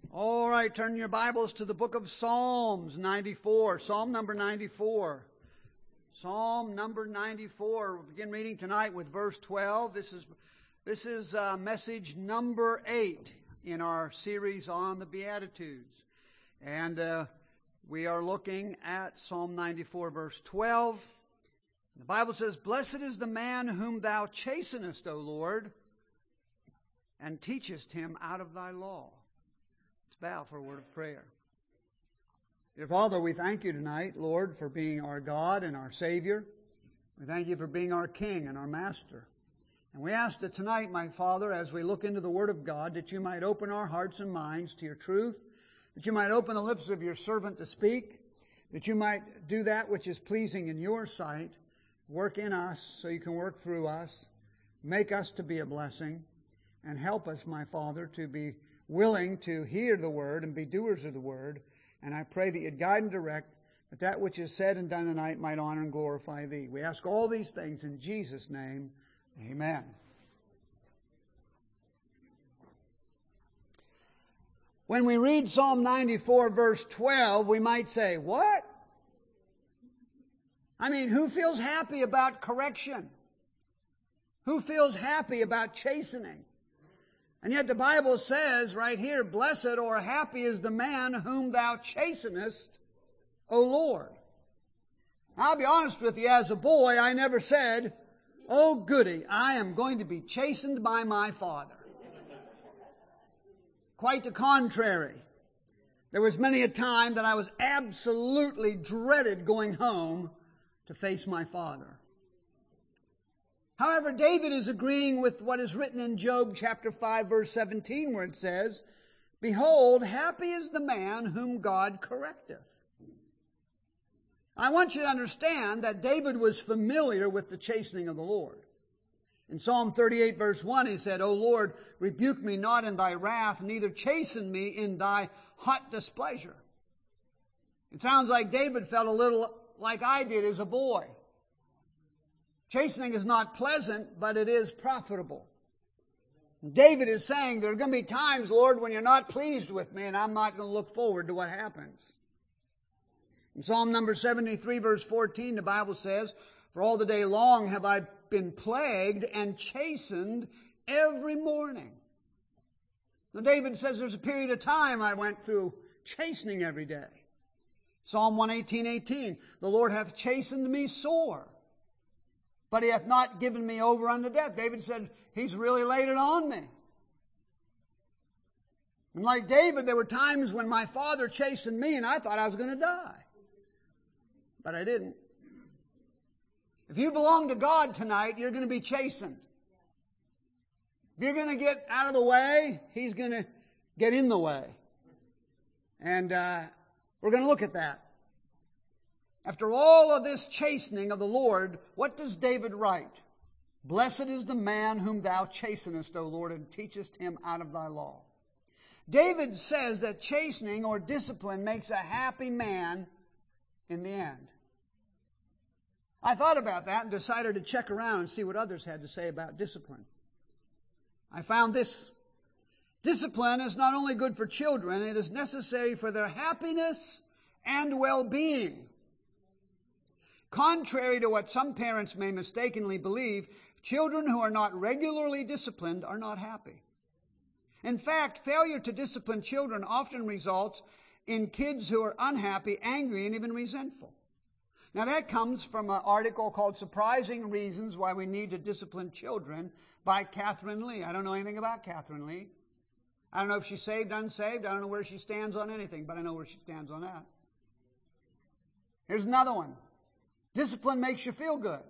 All right, turn your Bibles to the book of Psalms 94, Psalm number 94. Psalm number 94. We'll begin reading tonight with verse 12. This is message number 8 in our series on the Beatitudes. And we are looking at Psalm 94, verse 12. The Bible says, "Blessed is the man whom thou chastenest, O Lord, and teachest him out of thy law." Let's bow for a word of prayer. Dear Father, we thank you tonight, Lord, for being our God and our Savior. We thank you for being our King and our Master. And we ask that tonight, my Father, as we look into the Word of God, that you might open our hearts and minds to your truth, that you might open the lips of your servant to speak, that you might do that which is pleasing in your sight, work in us so you can work through us, make us to be a blessing, and help us, my Father, to be willing to hear the Word and be doers of the Word. And I pray that you'd guide and direct, that which is said and done tonight might honor and glorify thee. We ask all these things in Jesus' name. Amen. When we read Psalm 94, verse 12, we might say, what? I mean, who feels happy about correction? Who feels happy about chastening? And yet the Bible says right here, "Blessed or happy is the man whom thou chastenest, O Lord." I'll be honest with you, as a boy, I never said, "Oh goody, I am going to be chastened by my father." Quite the contrary. There was many a time that I was absolutely dreaded going home to face my father. However, David is agreeing with what is written in Job chapter 5, verse 17, where it says, "Behold, happy is the man whom God correcteth." I want you to understand that David was familiar with the chastening of the Lord. In Psalm 38, verse 1, he said, "O Lord, rebuke me not in thy wrath, neither chasten me in thy hot displeasure." It sounds like David felt a little like I did as a boy. Chastening is not pleasant, but it is profitable. David is saying, there are going to be times, Lord, when you're not pleased with me, and I'm not going to look forward to what happens. In Psalm number 73, verse 14, the Bible says, "For all the day long have I been plagued and chastened every morning." Now David says there's a period of time I went through chastening every day. Psalm 118:18, "The Lord hath chastened me sore, but he hath not given me over unto death." David said, he's really laid it on me. And like David, there were times when my father chastened me and I thought I was going to die. But I didn't. If you belong to God tonight, you're going to be chastened. If you're going to get out of the way, he's going to get in the way. And we're going to look at that. After all of this chastening of the Lord, what does David write? "Blessed is the man whom thou chastenest, O Lord, and teachest him out of thy law." David says that chastening or discipline makes a happy man in the end. I thought about that and decided to check around and see what others had to say about discipline. I found this: discipline is not only good for children, it is necessary for their happiness and well-being. Contrary to what some parents may mistakenly believe, children who are not regularly disciplined are not happy. In fact, failure to discipline children often results in kids who are unhappy, angry, and even resentful. Now that comes from an article called "Surprising Reasons Why We Need to Discipline Children" by Catherine Lee. I don't know anything about Catherine Lee. I don't know if she's saved, unsaved. I don't know where she stands on anything, but I know where she stands on that. Here's another one. Discipline makes you feel good.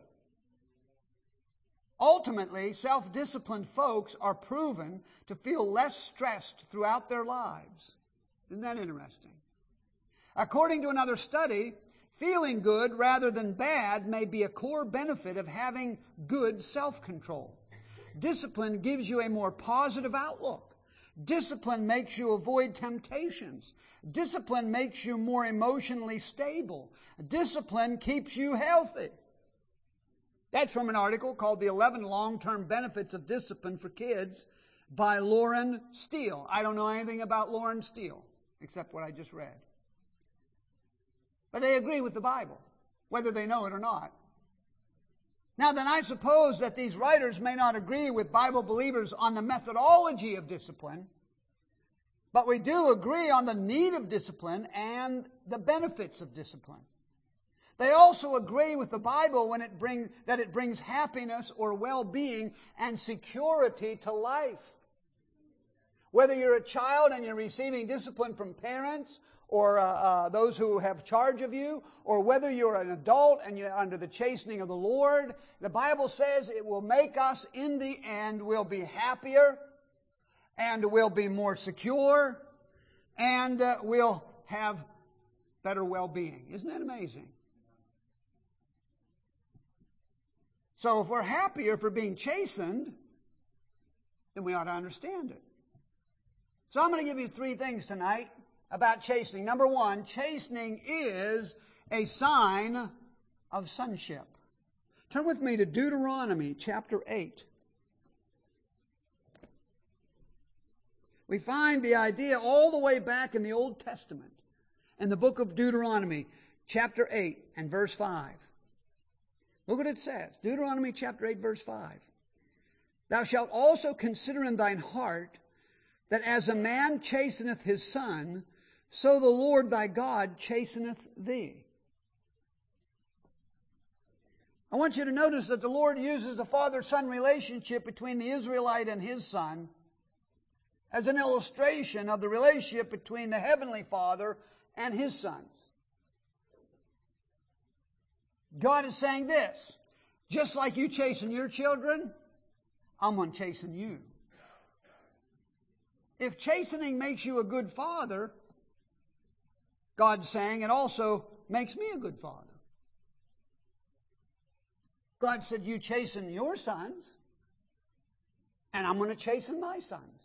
Ultimately, self-disciplined folks are proven to feel less stressed throughout their lives. Isn't that interesting? According to another study, feeling good rather than bad may be a core benefit of having good self-control. Discipline gives you a more positive outlook. Discipline makes you avoid temptations. Discipline makes you more emotionally stable. Discipline keeps you healthy. That's from an article called "The 11 Long-Term Benefits of Discipline for Kids," by Lauren Steele. I don't know anything about Lauren Steele except what I just read. But they agree with the Bible, whether they know it or not. Now then, I suppose that these writers may not agree with Bible believers on the methodology of discipline, but we do agree on the need of discipline and the benefits of discipline. They also agree with the Bible when it brings happiness or well-being and security to life. Whether you're a child and you're receiving discipline from parents or those who have charge of you, or whether you're an adult and you're under the chastening of the Lord, the Bible says it will make us, in the end, we'll be happier, and we'll be more secure, and we'll have better well-being. Isn't that amazing? So if we're happier for being chastened, then we ought to understand it. So I'm going to give you 3 things tonight about chastening. Number 1, chastening is a sign of sonship. Turn with me to Deuteronomy chapter 8. We find the idea all the way back in the Old Testament, in the book of Deuteronomy, chapter 8 and verse 5. Look what it says. Deuteronomy chapter 8, verse 5. Thou shalt also consider in thine heart that as a man chasteneth his son, so the Lord thy God chasteneth thee. I want you to notice that the Lord uses the father-son relationship between the Israelite and his son as an illustration of the relationship between the Heavenly Father and his sons. God is saying this: just like you chasten your children, I'm going to chasten you. If chastening makes you a good father, God's saying it also makes me a good father. God said, you chasten your sons, and I'm going to chasten my sons.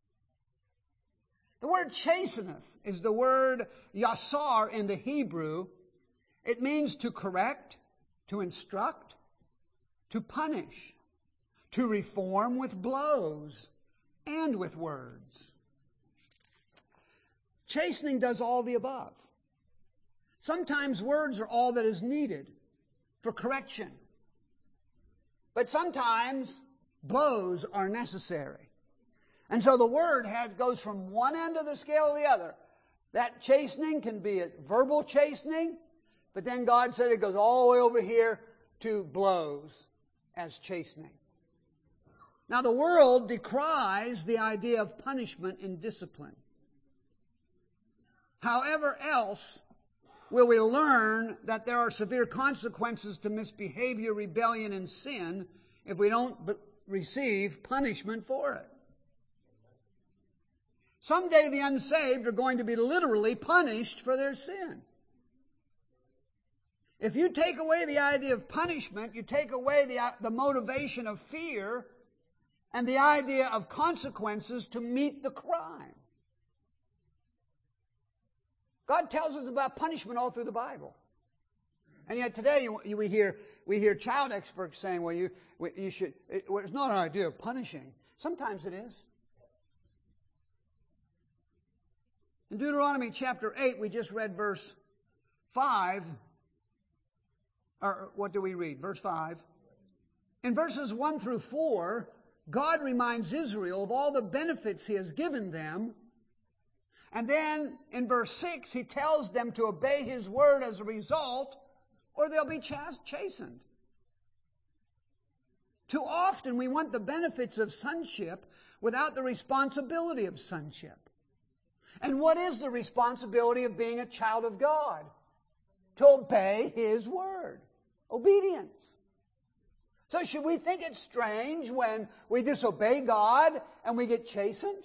The word chasteneth is the word yasar in the Hebrew. It means to correct, to instruct, to punish, to reform with blows and with words. Chastening does all the above. Sometimes words are all that is needed for correction. But sometimes blows are necessary. And so the word goes from one end of the scale to the other. That chastening can be a verbal chastening, but then God said it goes all the way over here to blows as chastening. Now the world decries the idea of punishment in discipline. However else will we learn that there are severe consequences to misbehavior, rebellion, and sin if we don't receive punishment for it. Someday the unsaved are going to be literally punished for their sin. If you take away the idea of punishment, you take away the motivation of fear and the idea of consequences to meet the crime. God tells us about punishment all through the Bible. And yet today we hear child experts saying, well, it's not an idea of punishing. Sometimes it is. In Deuteronomy chapter 8, we just read verse 5. Or what do we read? Verse 5. In verses 1 through 4, God reminds Israel of all the benefits He has given them. And then in verse 6, He tells them to obey His word as a result, or they'll be chastened. Too often we want the benefits of sonship without the responsibility of sonship. And what is the responsibility of being a child of God? To obey His word. Obedience. So should we think it's strange when we disobey God and we get chastened?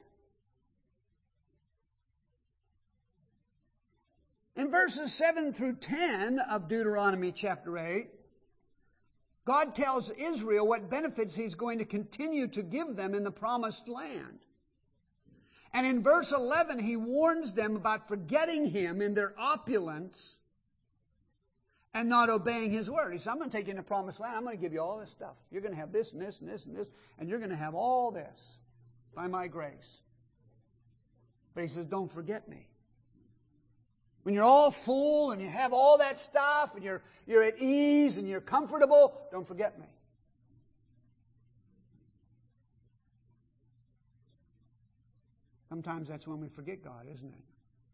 In verses 7 through 10 of Deuteronomy chapter 8, God tells Israel what benefits He's going to continue to give them in the promised land. And in verse 11, He warns them about forgetting Him in their opulence and not obeying His word. He says, I'm going to take you in the promised land. I'm going to give you all this stuff. You're going to have this and this and this and this, and you're going to have all this. by my grace. But he says, don't forget me. When you're all full and you have all that stuff and you're at ease and you're comfortable, don't forget me. Sometimes that's when we forget God, isn't it?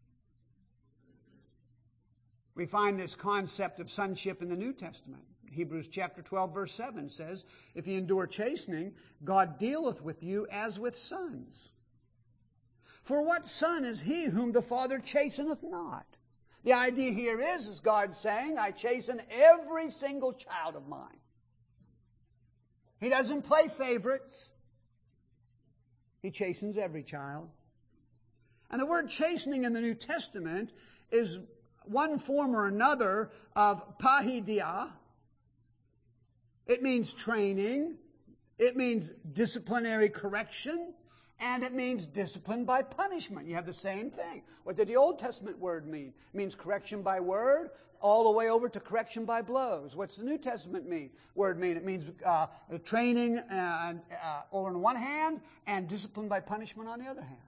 We find this concept of sonship in the New Testament. Hebrews chapter 12 verse 7 says, if ye endure chastening, God dealeth with you as with sons. For what son is he whom the Father chasteneth not? The idea here is God saying, I chasten every single child of mine. He doesn't play favorites. He chastens every child. And the word chastening in the New Testament is one form or another of paideia. It means training. It means disciplinary correction. And it means discipline by punishment. You have the same thing. What did the Old Testament word mean? It means correction by word, all the way over to correction by blows. What's the New Testament word mean? It means training over on one hand and discipline by punishment on the other hand.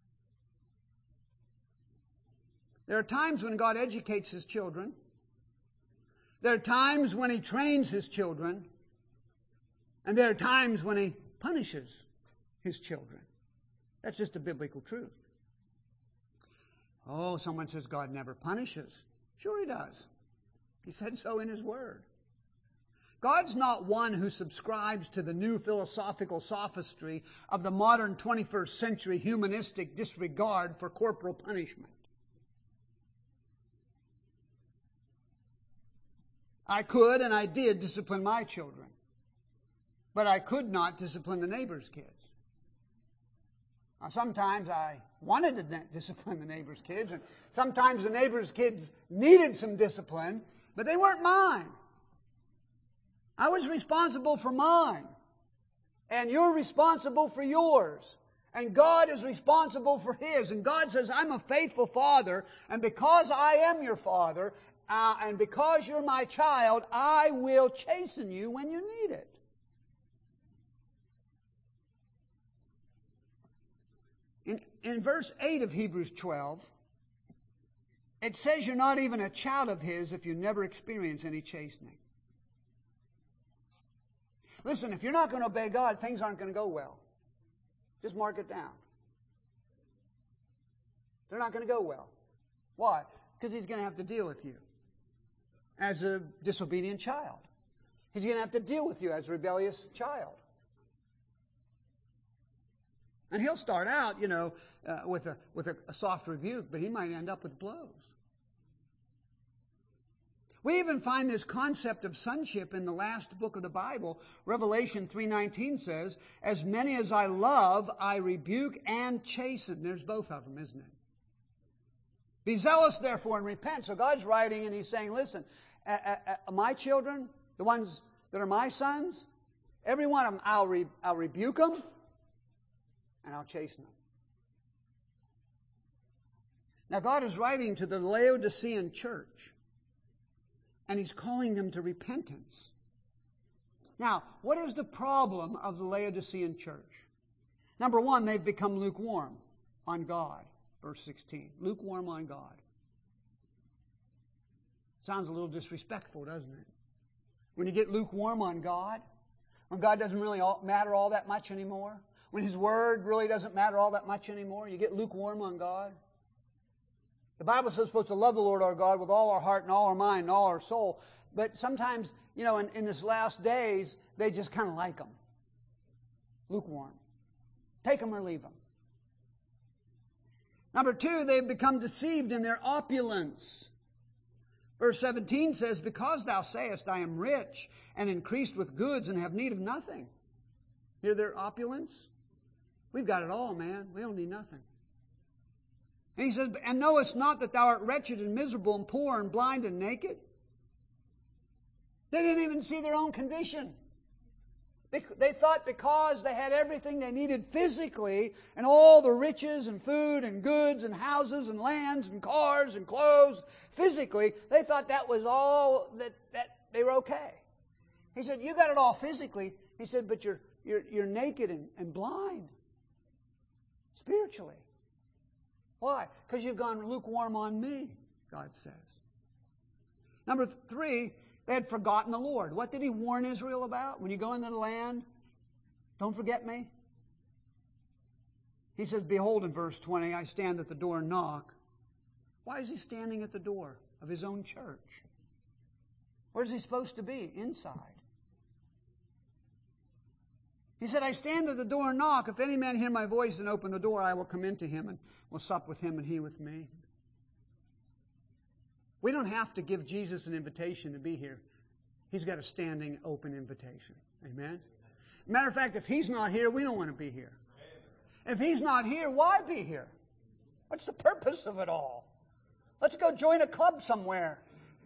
There are times when God educates His children. There are times when He trains His children. And there are times when He punishes His children. That's just a biblical truth. Oh, someone says God never punishes. Sure He does. He said so in His Word. God's not one who subscribes to the new philosophical sophistry of the modern 21st century humanistic disregard for corporal punishment. I could and I did discipline my children, but I could not discipline the neighbor's kids. Now, sometimes I wanted to discipline the neighbor's kids, and sometimes the neighbor's kids needed some discipline, but they weren't mine. I was responsible for mine, and you're responsible for yours, and God is responsible for His, and God says, I'm a faithful Father, and because I am your Father, and because you're my child, I will chasten you when you need it. In verse 8 of Hebrews 12, it says you're not even a child of His if you never experience any chastening. Listen, if you're not going to obey God, things aren't going to go well. Just mark it down. They're not going to go well. Why? Because He's going to have to deal with you as a disobedient child. He's going to have to deal with you as a rebellious child. And He'll start out, with a soft rebuke, but He might end up with blows. We even find this concept of sonship in the last book of the Bible. Revelation 3:19 says, as many as I love, I rebuke and chasten. There's both of them, isn't it? Be zealous, therefore, and repent. So God's writing and He's saying, listen, my children, the ones that are my sons, every one of them, I'll rebuke them and I'll chasten them. Now God is writing to the Laodicean church, and He's calling them to repentance. Now, what is the problem of the Laodicean church? Number one, they've become lukewarm on God. Verse 16, lukewarm on God. Sounds a little disrespectful, doesn't it? When you get lukewarm on God, when God doesn't really matter all that much anymore, when His Word really doesn't matter all that much anymore, you get lukewarm on God. The Bible says we're supposed to love the Lord our God with all our heart and all our mind and all our soul. But sometimes, in this last days, they just kind of like them. Lukewarm. Take them or leave them. Number two, they've become deceived in their opulence. Verse 17 says, because thou sayest, I am rich and increased with goods and have need of nothing. Hear their opulence? We've got it all, man. We don't need nothing. And He says, and knowest not that thou art wretched and miserable and poor and blind and naked? They didn't even see their own condition. They thought because they had everything they needed physically and all the riches and food and goods and houses and lands and cars and clothes physically, they thought that was all that they were okay. He said, you got it all physically. He said, but you're naked and blind. spiritually. Why? Because you've gone lukewarm on me, God says. Number 3, they had forgotten the Lord. What did He warn Israel about? When you go into the land, don't forget me. He says, behold, in verse 20, I stand at the door and knock. Why is He standing at the door of His own church? Where's He supposed to be? Inside. He said, I stand at the door and knock. If any man hear my voice and open the door, I will come into him and will sup with him and he with me. We don't have to give Jesus an invitation to be here. He's got a standing, open invitation. Amen? Matter of fact, if He's not here, we don't want to be here. If He's not here, why be here? What's the purpose of it all? Let's go join a club somewhere.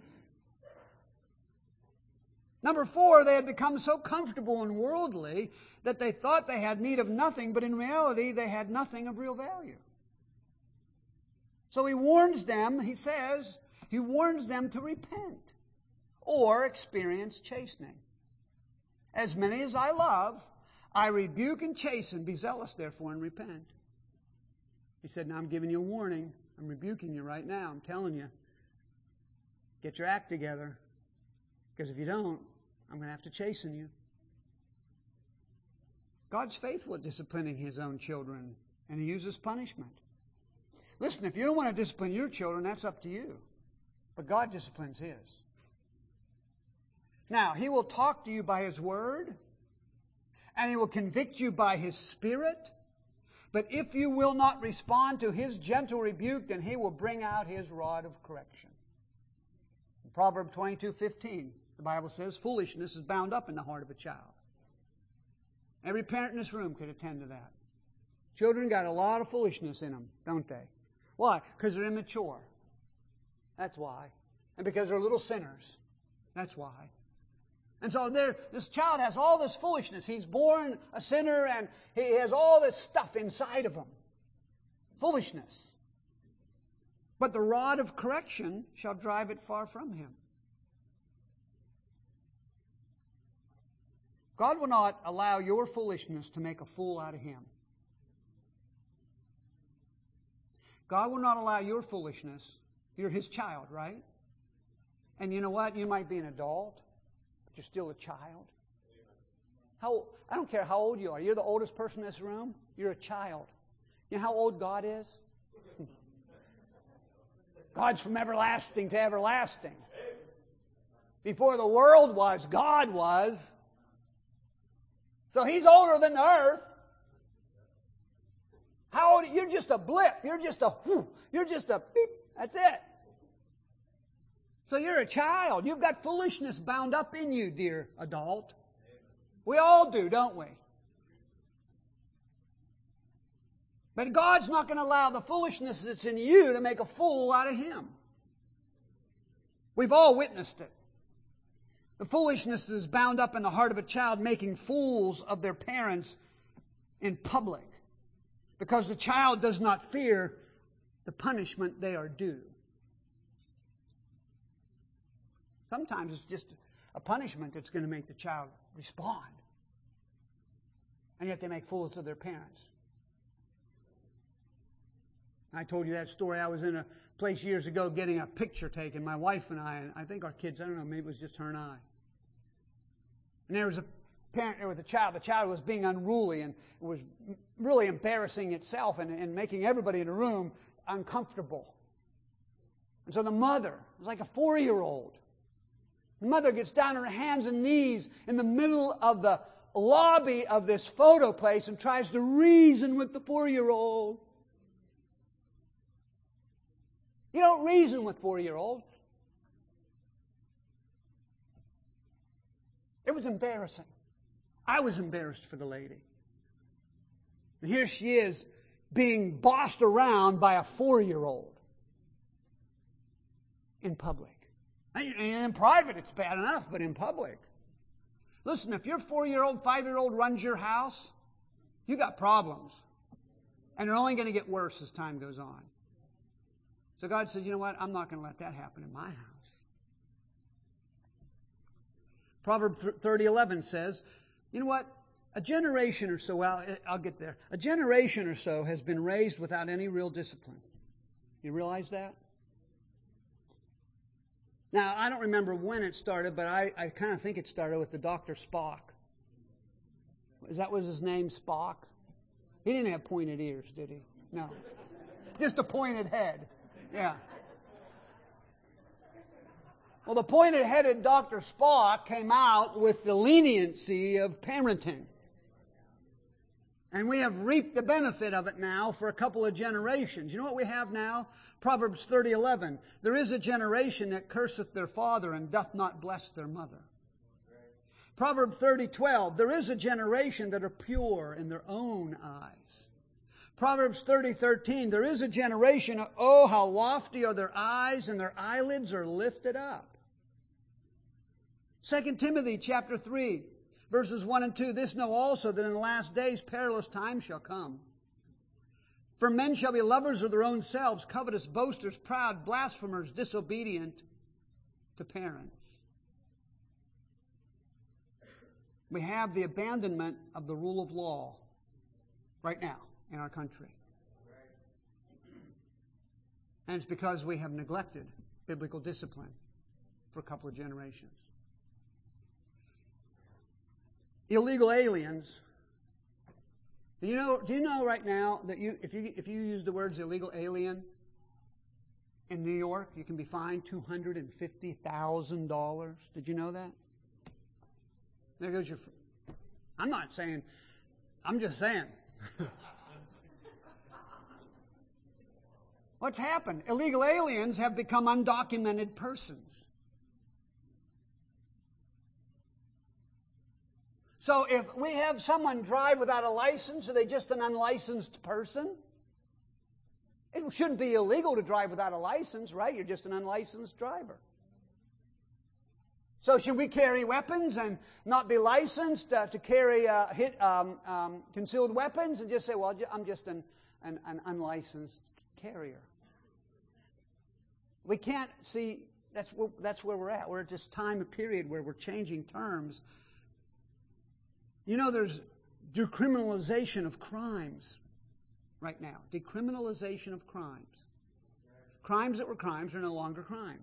Number 4, they had become so comfortable and worldly that they thought they had need of nothing, but in reality they had nothing of real value. So He warns them, He says, He warns them to repent or experience chastening. As many as I love, I rebuke and chasten. Be zealous, therefore, and repent. He said, now I'm giving you a warning. I'm rebuking you right now. I'm telling you. Get your act together. Because if you don't, I'm going to have to chasten you. God's faithful at disciplining His own children, and He uses punishment. Listen, if you don't want to discipline your children, that's up to you. But God disciplines His. Now, He will talk to you by His Word, and He will convict you by His Spirit. But if you will not respond to His gentle rebuke, then He will bring out His rod of correction. In Proverbs 22:15, the Bible says, foolishness is bound up in the heart of a child. Every parent in this room could attend to that. Children got a lot of foolishness in them, don't they? Why? Because they're immature. That's why. And because they're little sinners. That's why. And so this child has all this foolishness. He's born a sinner and he has all this stuff inside of him. Foolishness. But the rod of correction shall drive it far from him. God will not allow your foolishness to make a fool out of Him. God will not allow your foolishness. You're His child, right? And you know what? You might be an adult, but you're still a child. I don't care how old you are. You're the oldest person in this room. You're a child. You know how old God is? God's from everlasting to everlasting. Before the world was, God was. So He's older than the earth. How old? You're just a blip. You're just a beep. That's it. So you're a child. You've got foolishness bound up in you, dear adult. We all do, don't we? But God's not going to allow the foolishness that's in you to make a fool out of Him. We've all witnessed it. The foolishness is bound up in the heart of a child making fools of their parents in public because the child does not fear the punishment they are due. Sometimes it's just a punishment that's going to make the child respond. And yet they make fools of their parents. I told you that story. I was in a place years ago getting a picture taken, my wife and I think our kids, I don't know, maybe it was just her and I. And there was a parent there with a child. The child was being unruly and was really embarrassing itself and making everybody in the room uncomfortable. And so the mother, it was like a 4-year-old. The mother gets down on her hands and knees in the middle of the lobby of this photo place and tries to reason with the 4-year-old. You don't reason with 4-year-olds. It was embarrassing. I was embarrassed for the lady. And here she is being bossed around by a 4-year-old in public. And in private it's bad enough, but in public. Listen, if your 4-year-old, 5-year-old runs your house, you got problems. And they're only going to get worse as time goes on. So God said, you know what? I'm not going to let that happen in my house. Proverbs 30:11 says, you know what? A generation or so, well, I'll get there. A generation or so has been raised without any real discipline. You realize that? Now, I don't remember when it started, but I kind of think it started with the Dr. Spock. That was his name, Spock? He didn't have pointed ears, did he? No. Just a pointed head. Yeah. Well, the pointed-headed Dr. Spock came out with the leniency of parenting. And we have reaped the benefit of it now for a couple of generations. You know what we have now? Proverbs 30:11. There is a generation that curseth their father and doth not bless their mother. Proverbs 30:12. There is a generation that are pure in their own eyes. Proverbs 30:13. There is a generation, oh, how lofty are their eyes, and their eyelids are lifted up. 2 Timothy chapter 3, verses 1 and 2. This know also, that in the last days perilous times shall come. For men shall be lovers of their own selves, covetous, boasters, proud, blasphemers, disobedient to parents. We have the abandonment of the rule of law right now in our country. And it's because we have neglected biblical discipline for a couple of generations. Illegal aliens. Do you know right now that if you use the words illegal alien in New York, you can be fined $250,000? Did you know that? There goes your... I'm not saying... I'm just saying. What's happened? Illegal aliens have become undocumented persons. So if we have someone drive without a license, are they just an unlicensed person? It shouldn't be illegal to drive without a license, right? You're just an unlicensed driver. So should we carry weapons and not be licensed to carry concealed weapons and just say, well, I'm just an unlicensed carrier? We can't see, that's where we're at. We're at this time of period where we're changing terms. You know, there's decriminalization of crimes right now. Decriminalization of crimes. Crimes that were crimes are no longer crimes.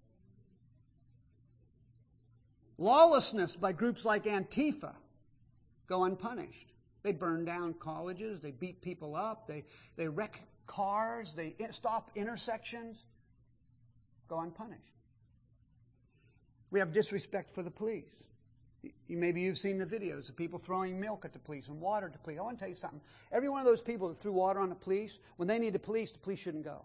Lawlessness by groups like Antifa go unpunished. They burn down colleges, they beat people up, they wreck cars, they stop intersections, go unpunished. We have disrespect for the police. Maybe you've seen the videos of people throwing milk at the police and water at the police. I want to tell you something. Every one of those people that threw water on the police, when they need the police shouldn't go.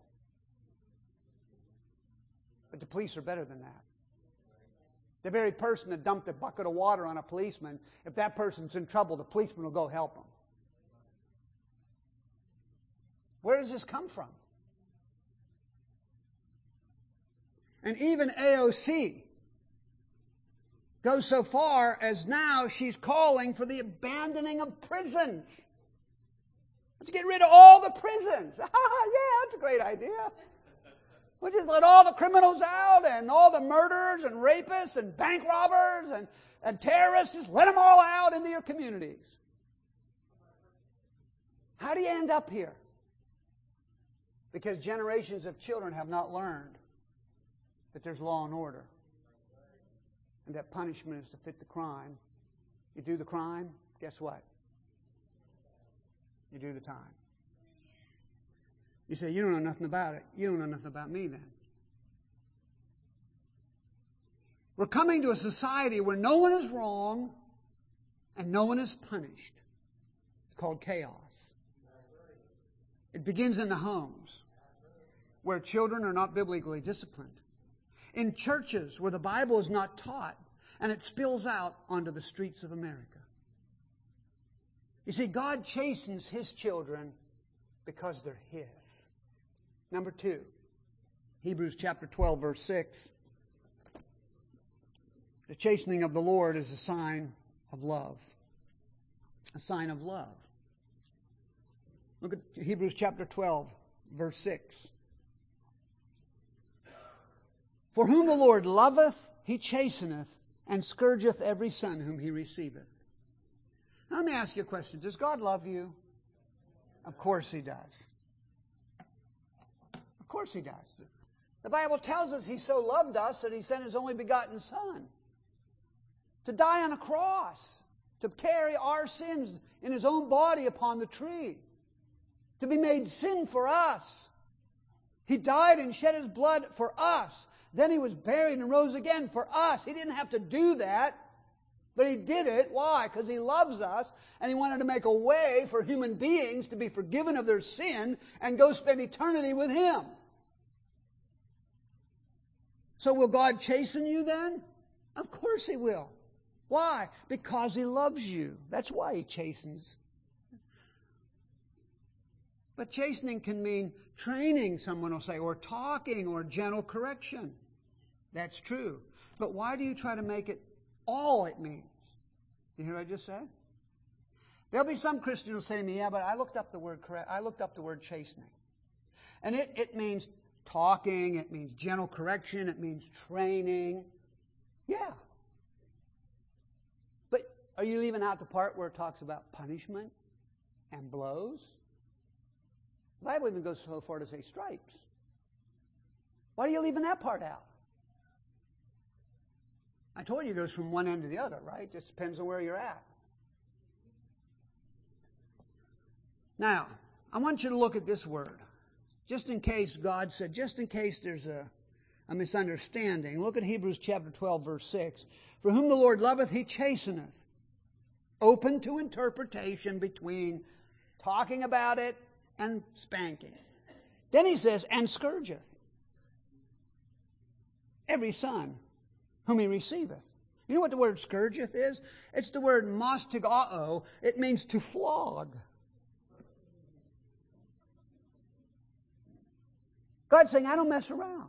But the police are better than that. The very person that dumped a bucket of water on a policeman, if that person's in trouble, the policeman will go help him. Where does this come from? And even AOC goes so far as now she's calling for the abandoning of prisons. Let's get rid of all the prisons. Yeah, that's a great idea. We'll just let all the criminals out and all the murderers and rapists and bank robbers and terrorists, just let them all out into your communities. How do you end up here? Because generations of children have not learned that there's law and order. And that punishment is to fit the crime. You do the crime, guess what? You do the time. You say, you don't know nothing about it. You don't know nothing about me then. We're coming to a society where no one is wrong and no one is punished. It's called chaos. It begins in the homes where children are not biblically disciplined. In churches where the Bible is not taught, and it spills out onto the streets of America. You see, God chastens His children because they're His. Number 2, Hebrews chapter 12, verse 6. The chastening of the Lord is a sign of love. A sign of love. Look at Hebrews chapter 12, verse 6. For whom the Lord loveth, He chasteneth, and scourgeth every son whom He receiveth. Let me ask you a question. Does God love you? Of course He does. Of course He does. The Bible tells us He so loved us that He sent His only begotten Son to die on a cross, to carry our sins in His own body upon the tree, to be made sin for us. He died and shed His blood for us. Then He was buried and rose again for us. He didn't have to do that, but He did it. Why? Because He loves us, and He wanted to make a way for human beings to be forgiven of their sin and go spend eternity with Him. So will God chasten you then? Of course He will. Why? Because He loves you. That's why He chastens. But chastening can mean training, someone will say, or talking, or gentle correction. That's true. But why do you try to make it all it means? You hear what I just said? There'll be some Christians who will say to me, yeah, but I looked up the word chastening. And it means talking, it means gentle correction, it means training. Yeah. But are you leaving out the part where it talks about punishment and blows? The Bible even goes so far to say stripes. Why are you leaving that part out? I told you it goes from one end to the other, right? Just depends on where you're at. Now, I want you to look at this word. Just in case God said, just in case there's a misunderstanding, look at Hebrews chapter 12, verse 6. For whom the Lord loveth, He chasteneth. Open to interpretation between talking about it and spanking. Then He says, and scourgeth every son whom He receiveth. You know what the word scourgeth is? It's the word mastigao. It means to flog. God's saying, I don't mess around.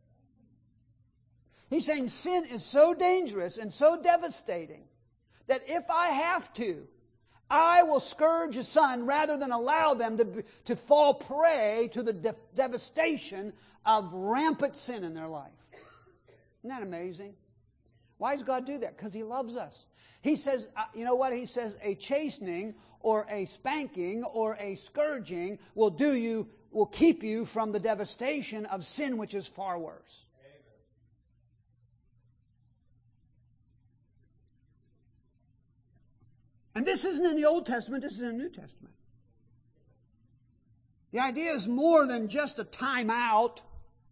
He's saying sin is so dangerous and so devastating that if I have to, I will scourge a son rather than allow them to fall prey to the devastation of rampant sin in their life. Isn't that amazing? Why does God do that? Because He loves us. He says, you know what? He says a chastening or a spanking or a scourging will keep you from the devastation of sin, which is far worse. And this isn't in the Old Testament, this is in the New Testament. The idea is more than just a time out.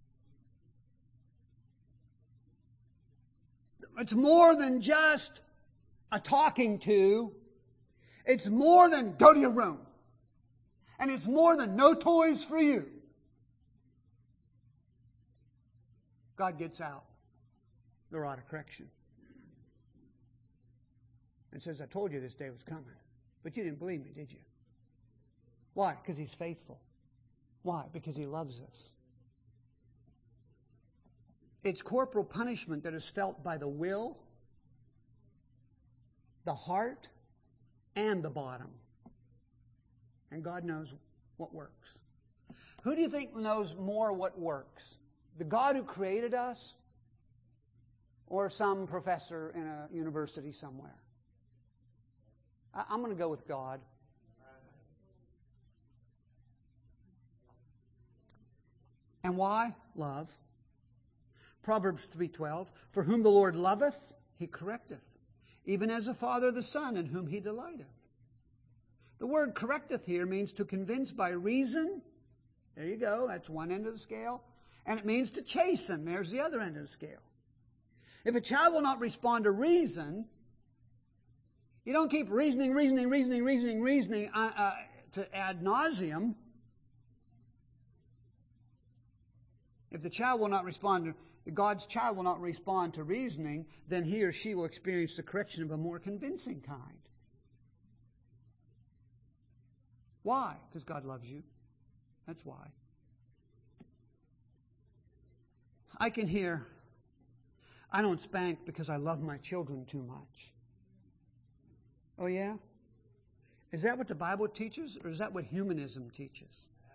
It's more than just a talking to. It's more than go to your room. And it's more than no toys for you. God gets out the rod of correction and says, I told you this day was coming. But you didn't believe me, did you? Why? Because He's faithful. Why? Because He loves us. It's corporal punishment that is felt by the will, the heart, and the bottom. And God knows what works. Who do you think knows more what works? The God who created us, or some professor in a university somewhere? I'm going to go with God. And why? Love. Proverbs 3:12, for whom the Lord loveth, He correcteth, even as a father the son in whom He delighteth. The word correcteth here means to convince by reason. There you go, that's one end of the scale. And it means to chasten. There's the other end of the scale. If a child will not respond to reason, you don't keep reasoning to ad nauseum. If the child will not respond to God's child will not respond to reasoning, then he or she will experience the correction of a more convincing kind. Why? Because God loves you. That's why. I can hear, I don't spank because I love my children too much. Oh yeah? Is that what the Bible teaches, or is that what humanism teaches?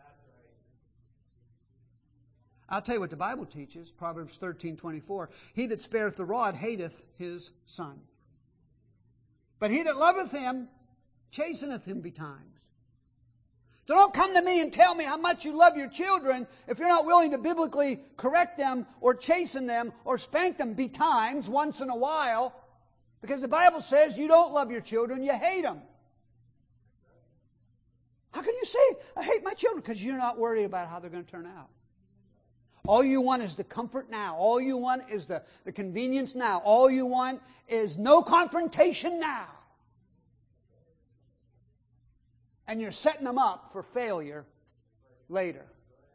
I'll tell you what the Bible teaches, Proverbs 13:24. He that spareth the rod hateth his son. But he that loveth him chasteneth him betimes. So don't come to me and tell me how much you love your children if you're not willing to biblically correct them or chasten them or spank them betimes once in a while. Because the Bible says you don't love your children, you hate them. How can you say, I hate my children? Because you're not worried about how they're going to turn out. All you want is the comfort now. All you want is the convenience now. All you want is no confrontation now. And you're setting them up for failure later.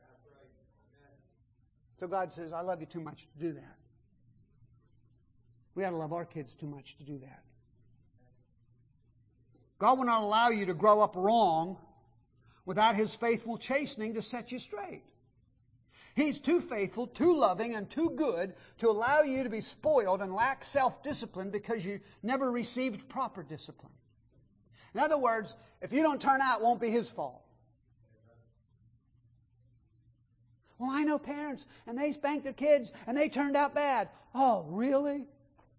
So God says, I love you too much to do that. We ought to love our kids too much to do that. God will not allow you to grow up wrong without His faithful chastening to set you straight. He's too faithful, too loving, and too good to allow you to be spoiled and lack self-discipline because you never received proper discipline. In other words, if you don't turn out, it won't be His fault. Well, I know parents, and they spanked their kids, and they turned out bad. Oh, really?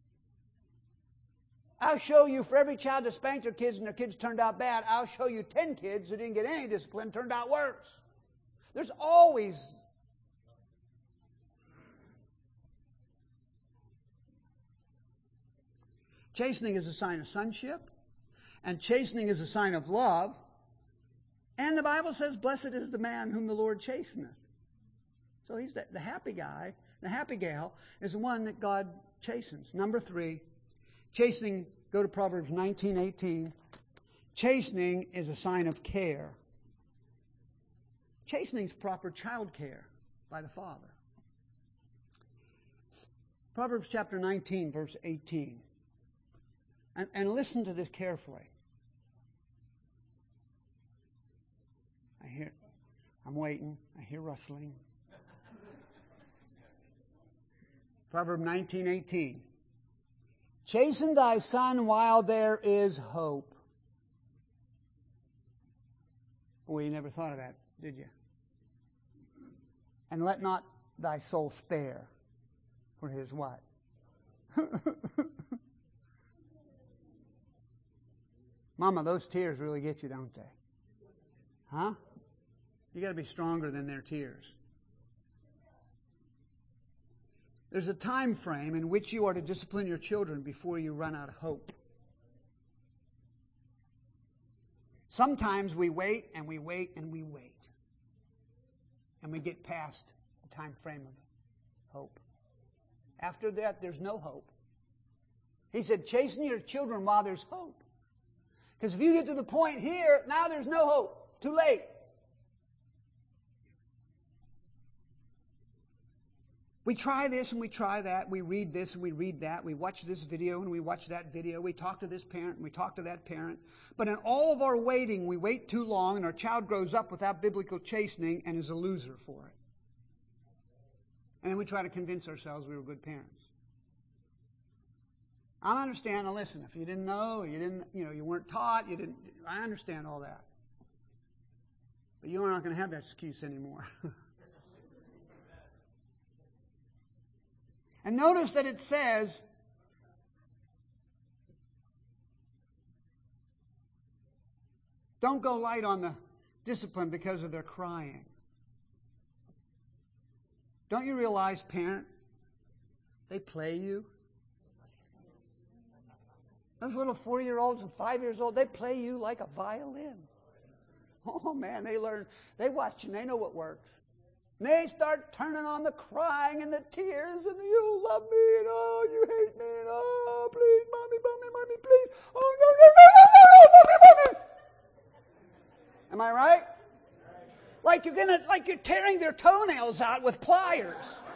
I'll show you for every child that spanked their kids and their kids turned out bad, I'll show you 10 kids that didn't get any discipline, turned out worse. There's always... Chastening is a sign of sonship, and chastening is a sign of love. And the Bible says, blessed is the man whom the Lord chasteneth. So he's the happy guy, the happy gal, is the one that God chastens. Number 3, chastening, go to Proverbs 19:18. Chastening is a sign of care. Chastening is proper child care by the father. Proverbs chapter 19, verse 18. And listen to this carefully. I'm waiting. I hear rustling. Proverbs 19:18. Chasten thy son while there is hope. Boy, you never thought of that, did you? And let not thy soul spare for his what? Mama, those tears really get you, don't they? Huh? You got to be stronger than their tears. There's a time frame in which you are to discipline your children before you run out of hope. Sometimes we wait and we wait and we wait. And we get past the time frame of hope. After that, there's no hope. He said, chasten your children while there's hope. Because if you get to the point here, now there's no hope. Too late. We try this and we try that. We read this and we read that. We watch this video and we watch that video. We talk to this parent and we talk to that parent. But in all of our waiting, we wait too long and our child grows up without biblical chastening and is a loser for it. And then we try to convince ourselves we were good parents. I understand. Now listen, if you didn't know, you weren't taught, I understand all that. But you're not going to have that excuse anymore. And notice that it says, don't go light on the discipline because of their crying. Don't you realize, parent, they play you? Those little 4-year-olds and 5 years old, they play you like a violin. Oh man, they watch and they know what works. And they start turning on the crying and the tears and you love me and oh, you hate me and oh, please, mommy, please. Oh, no, mommy. Am I right? Like you're tearing their toenails out with pliers.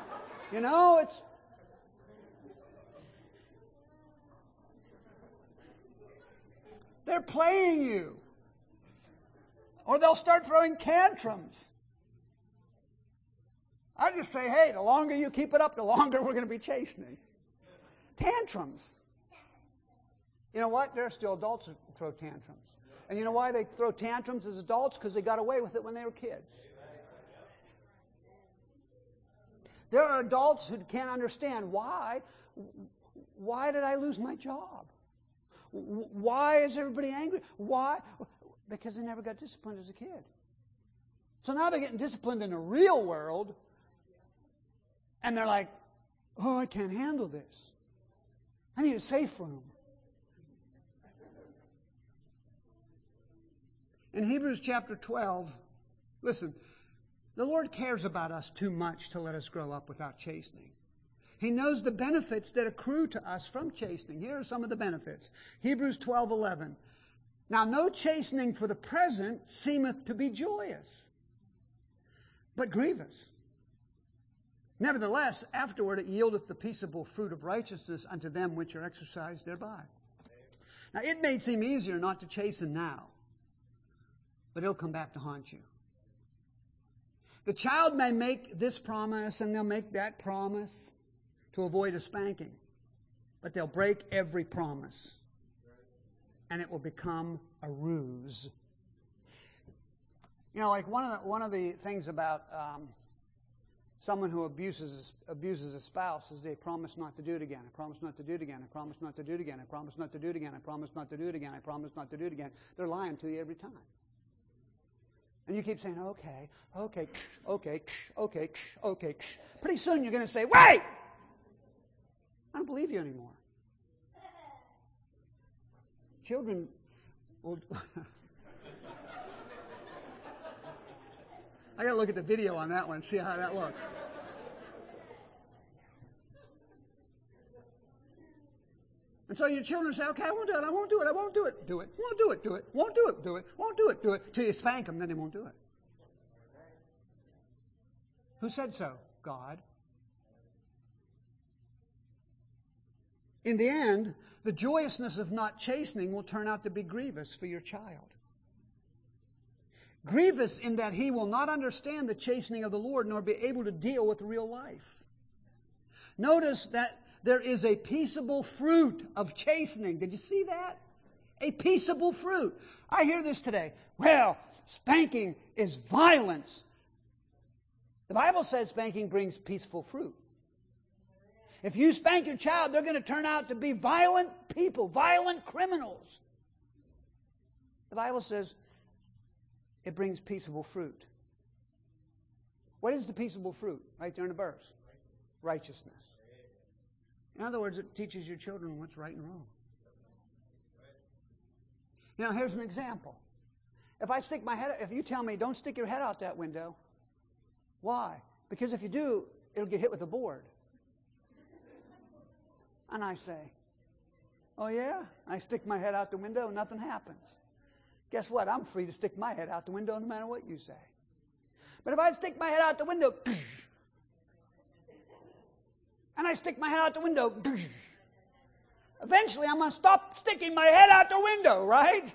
They're playing you. Or they'll start throwing tantrums. I just say, hey, the longer you keep it up, the longer we're going to be chastening. Tantrums. You know what? There are still adults who throw tantrums. And you know why they throw tantrums as adults? Because they got away with it when they were kids. There are adults who can't understand why. Why did I lose my job? Why is everybody angry? Why? Because they never got disciplined as a kid. So now they're getting disciplined in the real world, and they're like, oh, I can't handle this. I need a safe room. In Hebrews chapter 12, listen, the Lord cares about us too much to let us grow up without chastening. He knows the benefits that accrue to us from chastening. Here are some of the benefits. Hebrews 12:11. Now no chastening for the present seemeth to be joyous, but grievous. Nevertheless, afterward it yieldeth the peaceable fruit of righteousness unto them which are exercised thereby. Now it may seem easier not to chasten now, but it'll come back to haunt you. The child may make this promise and they'll make that promise to avoid a spanking, but they'll break every promise, and it will become a ruse. You know, like one of the things about someone who abuses a spouse is they promise not to do it again. I promise not to do it again. I promise not to do it again. I promise not to do it again. I promise not to do it again. I promise not to do it again. They're lying to you every time. And you keep saying, okay, okay, okay, okay, okay. Pretty soon you're going to say, wait! I don't believe you anymore. Children will... I got to look at the video on that one and see how that looks. And so your children say, okay, I won't do it, I won't do it, I won't do it. Do it, won't do it, do it, won't do it, do it, won't do it, do it. Till you spank them, then they won't do it. Who said so? God. In the end, the joyousness of not chastening will turn out to be grievous for your child. Grievous in that he will not understand the chastening of the Lord nor be able to deal with real life. Notice that there is a peaceable fruit of chastening. Did you see that? A peaceable fruit. I hear this today. Well, spanking is violence. The Bible says spanking brings peaceful fruit. If you spank your child, they're going to turn out to be violent people, violent criminals. The Bible says it brings peaceable fruit. What is the peaceable fruit? Right there in the verse. Righteousness. In other words, it teaches your children what's right and wrong. Now, here's an example. If you tell me, don't stick your head out that window. Why? Because if you do, it'll get hit with a board. And I say, oh yeah? I stick my head out the window and nothing happens. Guess what? I'm free to stick my head out the window no matter what you say. But if I stick my head out the window, and I stick my head out the window, eventually I'm going to stop sticking my head out the window, right?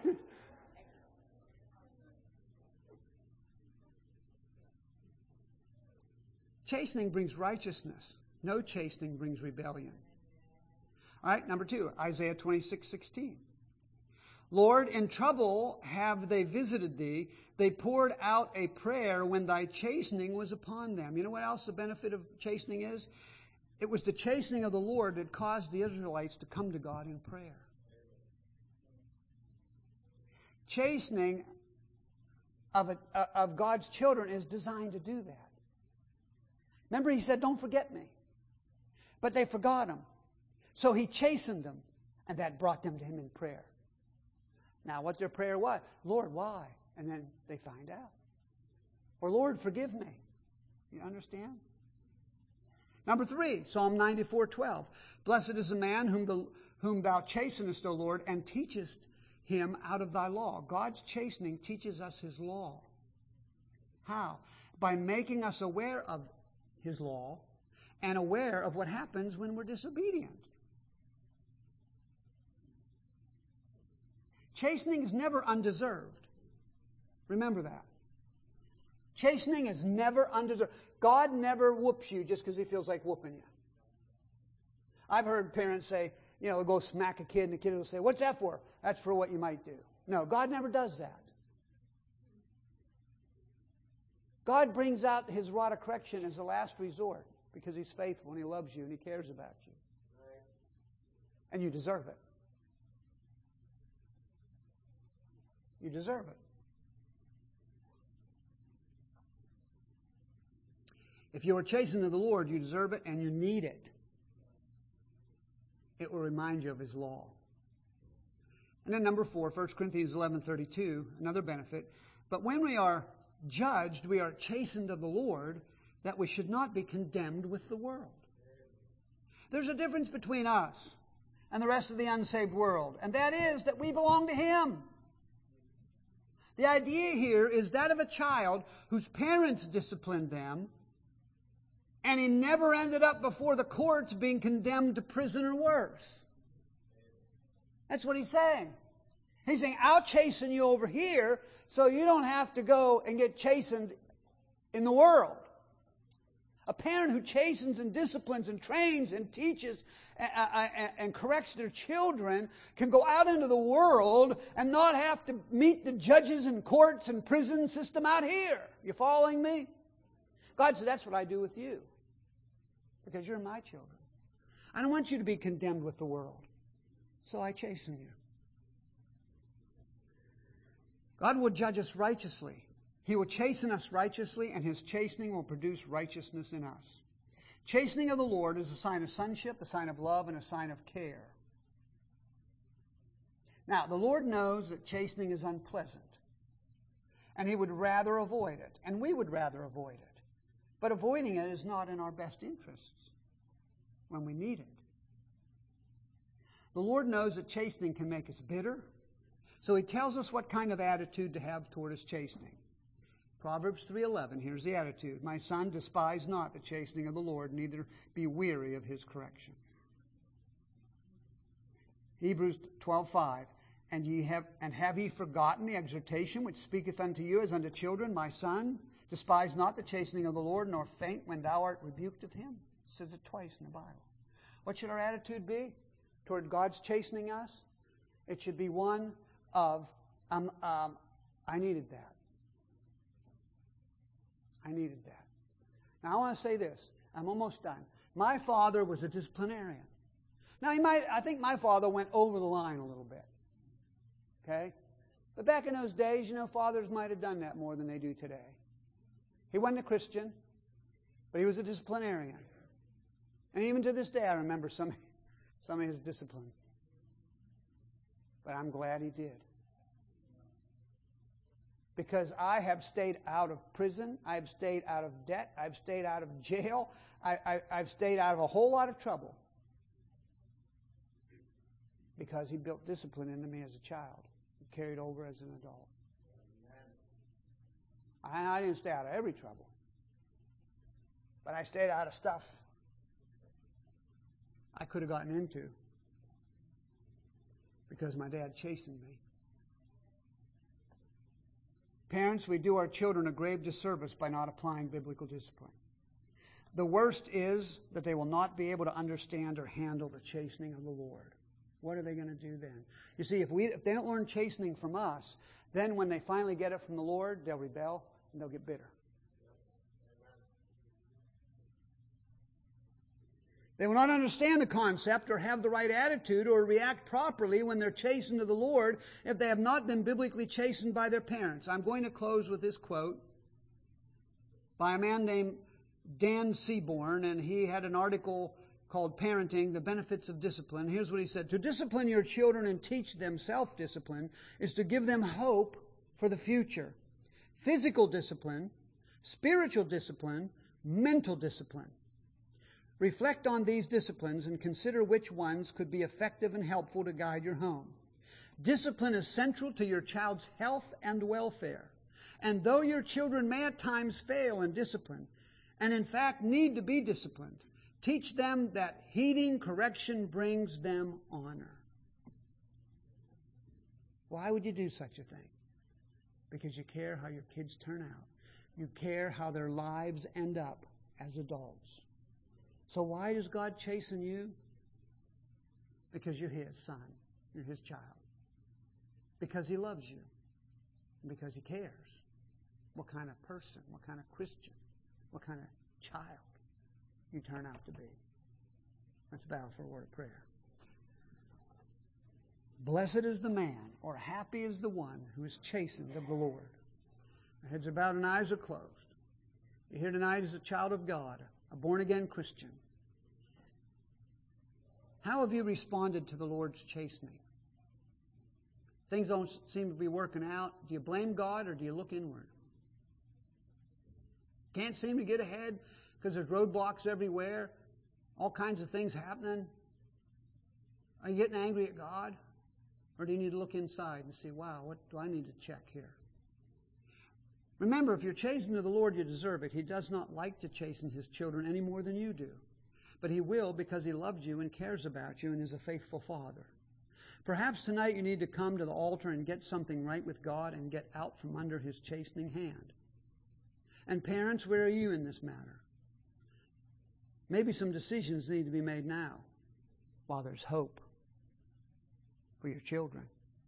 Chastening brings righteousness. No chastening brings rebellion. All right, number 2, Isaiah 26:16. Lord, in trouble have they visited thee. They poured out a prayer when thy chastening was upon them. You know what else the benefit of chastening is? It was the chastening of the Lord that caused the Israelites to come to God in prayer. Chastening of God's children is designed to do that. Remember, he said, don't forget me. But they forgot him. So he chastened them, and that brought them to him in prayer. Now, what their prayer was, Lord, why? And then they find out. Or, Lord, forgive me. You understand? Number 3, Psalm 94:12. Blessed is the man whom thou chastenest, O Lord, and teachest him out of thy law. God's chastening teaches us his law. How? By making us aware of his law and aware of what happens when we're disobedient. Chastening is never undeserved. Remember that. Chastening is never undeserved. God never whoops you just because he feels like whooping you. I've heard parents say, they'll go smack a kid and the kid will say, what's that for? That's for what you might do. No, God never does that. God brings out his rod of correction as a last resort because he's faithful and he loves you and he cares about you. And you deserve it. You deserve it. If you are chastened of the Lord, you deserve it and you need it. It will remind you of His law. And then number 4, 1 Corinthians 11:32, another benefit. But when we are judged, we are chastened of the Lord, that we should not be condemned with the world. There's a difference between us and the rest of the unsaved world, and that is that we belong to Him. The idea here is that of a child whose parents disciplined them, and he never ended up before the courts being condemned to prison or worse. That's what he's saying. He's saying, I'll chasten you over here so you don't have to go and get chastened in the world. A parent who chastens and disciplines and trains and teaches and corrects their children can go out into the world and not have to meet the judges and courts and prison system out here. You following me? God said, that's what I do with you. Because you're my children. I don't want you to be condemned with the world. So I chasten you. God will judge us righteously. He will chasten us righteously, and His chastening will produce righteousness in us. Chastening of the Lord is a sign of sonship, a sign of love, and a sign of care. Now, the Lord knows that chastening is unpleasant, and He would rather avoid it, and we would rather avoid it. But avoiding it is not in our best interests when we need it. The Lord knows that chastening can make us bitter, so He tells us what kind of attitude to have toward His chastening. Proverbs 3:11, here's the attitude. My son, despise not the chastening of the Lord, neither be weary of His correction. Hebrews 12:5, and have ye forgotten the exhortation which speaketh unto you as unto children, my son? Despise not the chastening of the Lord, nor faint when thou art rebuked of Him. It says it twice in the Bible. What should our attitude be toward God's chastening us? It should be one of, I needed that. I needed that. Now I want to say this. I'm almost done. My father was a disciplinarian. Now I think my father went over the line a little bit. Okay? But back in those days, fathers might have done that more than they do today. He wasn't a Christian, but he was a disciplinarian. And even to this day, I remember some of his discipline. But I'm glad he did. Because I have stayed out of prison, I've stayed out of debt, I've stayed out of jail, I've stayed out of a whole lot of trouble. Because he built discipline into me as a child. It carried over as an adult. I didn't stay out of every trouble. But I stayed out of stuff I could have gotten into because my dad chastened me. Parents, we do our children a grave disservice by not applying biblical discipline. The worst is that they will not be able to understand or handle the chastening of the Lord. What are they going to do then? You see, if they don't learn chastening from us, then when they finally get it from the Lord, they'll rebel and they'll get bitter. They will not understand the concept or have the right attitude or react properly when they're chastened to the Lord if they have not been biblically chastened by their parents. I'm going to close with this quote by a man named Dan Seaborn, and he had an article called Parenting, the Benefits of Discipline. Here's what he said. To discipline your children and teach them self-discipline is to give them hope for the future. Physical discipline, spiritual discipline, mental discipline. Reflect on these disciplines and consider which ones could be effective and helpful to guide your home. Discipline is central to your child's health and welfare. And though your children may at times fail in discipline, and in fact need to be disciplined, teach them that heeding correction brings them honor. Why would you do such a thing? Because you care how your kids turn out. You care how their lives end up as adults. So why does God chasten you? Because you're His son. You're His child. Because He loves you. And because He cares what kind of person, what kind of Christian, what kind of child you turn out to be. Let's bow for a word of prayer. Blessed is the man, or happy is the one who is chastened of the Lord. Our heads are bowed and eyes are closed. You're here tonight as a child of God, a born-again Christian. How have you responded to the Lord's chastening? Things don't seem to be working out. Do you blame God or do you look inward? Can't seem to get ahead because there's roadblocks everywhere. All kinds of things happening. Are you getting angry at God? Or do you need to look inside and see, wow, what do I need to check here? Remember, if you're chastened to the Lord, you deserve it. He does not like to chasten His children any more than you do. But He will because He loves you and cares about you and is a faithful Father. Perhaps tonight you need to come to the altar and get something right with God and get out from under His chastening hand. And parents, where are you in this matter? Maybe some decisions need to be made now while there's hope for your children.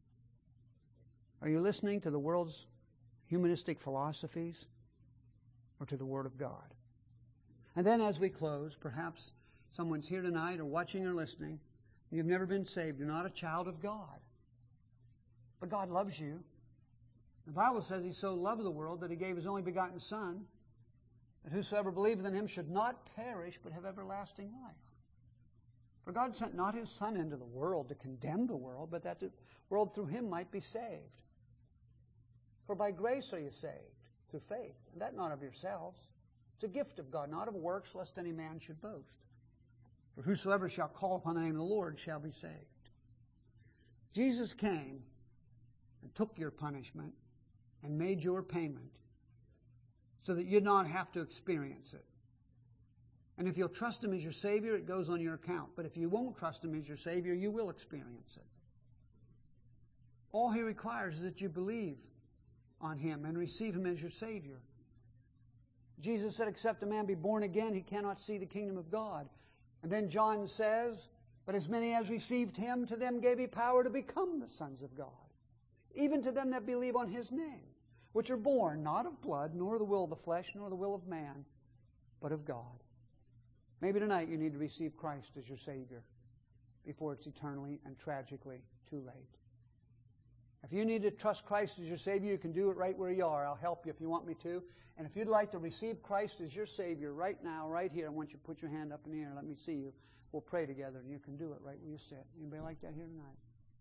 Are you listening to the world's humanistic philosophies or to the Word of God? And then as we close, perhaps someone's here tonight or watching or listening. You've never been saved. You're not a child of God. But God loves you. The Bible says He so loved the world that He gave His only begotten Son, that whosoever believeth in Him should not perish but have everlasting life. For God sent not His Son into the world to condemn the world, but that the world through Him might be saved. For by grace are you saved, through faith, and that not of yourselves. It's a gift of God, not of works, lest any man should boast. For whosoever shall call upon the name of the Lord shall be saved. Jesus came and took your punishment and made your payment so that you'd not have to experience it. And if you'll trust Him as your Savior, it goes on your account. But if you won't trust Him as your Savior, you will experience it. All He requires is that you believe on Him and receive Him as your Savior. Jesus said, except a man be born again, he cannot see the kingdom of God. And then John says, but as many as received Him, to them gave He power to become the sons of God, even to them that believe on His name, which are born not of blood, nor the will of the flesh, nor the will of man, but of God. Maybe tonight you need to receive Christ as your Savior before it's eternally and tragically too late. If you need to trust Christ as your Savior, you can do it right where you are. I'll help you if you want me to. And if you'd like to receive Christ as your Savior right now, right here, I want you to put your hand up in the air and let me see you. We'll pray together, and you can do it right where you sit. Anybody like that here tonight?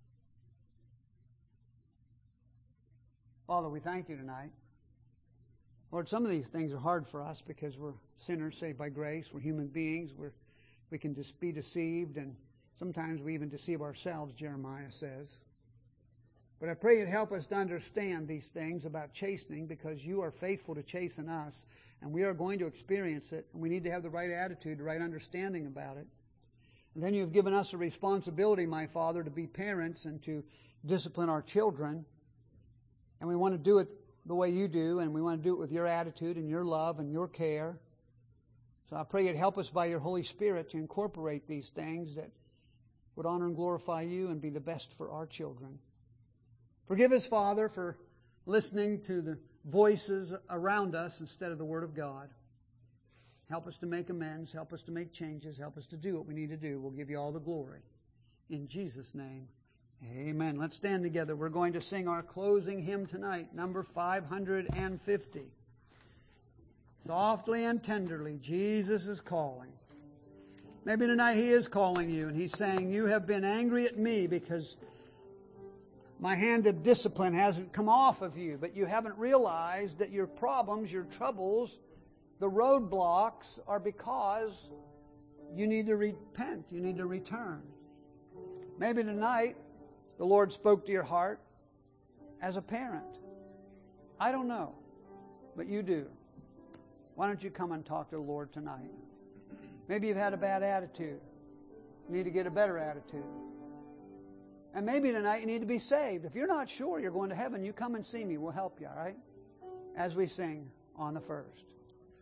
Father, we thank You tonight. Lord, some of these things are hard for us because we're sinners saved by grace. We're human beings. We can just be deceived, and sometimes we even deceive ourselves, Jeremiah says. But I pray You'd help us to understand these things about chastening, because You are faithful to chasten us, and we are going to experience it, and we need to have the right attitude, the right understanding about it. And then You've given us a responsibility, my Father, to be parents and to discipline our children. And we want to do it the way You do, and we want to do it with Your attitude and Your love and Your care. So I pray You'd help us by Your Holy Spirit to incorporate these things that would honor and glorify You and be the best for our children. Forgive us, Father, for listening to the voices around us instead of the Word of God. Help us to make amends. Help us to make changes. Help us to do what we need to do. We'll give You all the glory. In Jesus' name, amen. Let's stand together. We're going to sing our closing hymn tonight, number 550. Softly and tenderly, Jesus is calling. Maybe tonight He is calling you, and He's saying, you have been angry at Me because my hand of discipline hasn't come off of you, but you haven't realized that your problems, your troubles, the roadblocks are because you need to repent. You need to return. Maybe tonight the Lord spoke to your heart as a parent. I don't know, but You do. Why don't you come and talk to the Lord tonight? Maybe you've had a bad attitude. You need to get a better attitude. And maybe tonight you need to be saved. If you're not sure you're going to heaven, you come and see me. We'll help you, all right? As we sing on the first.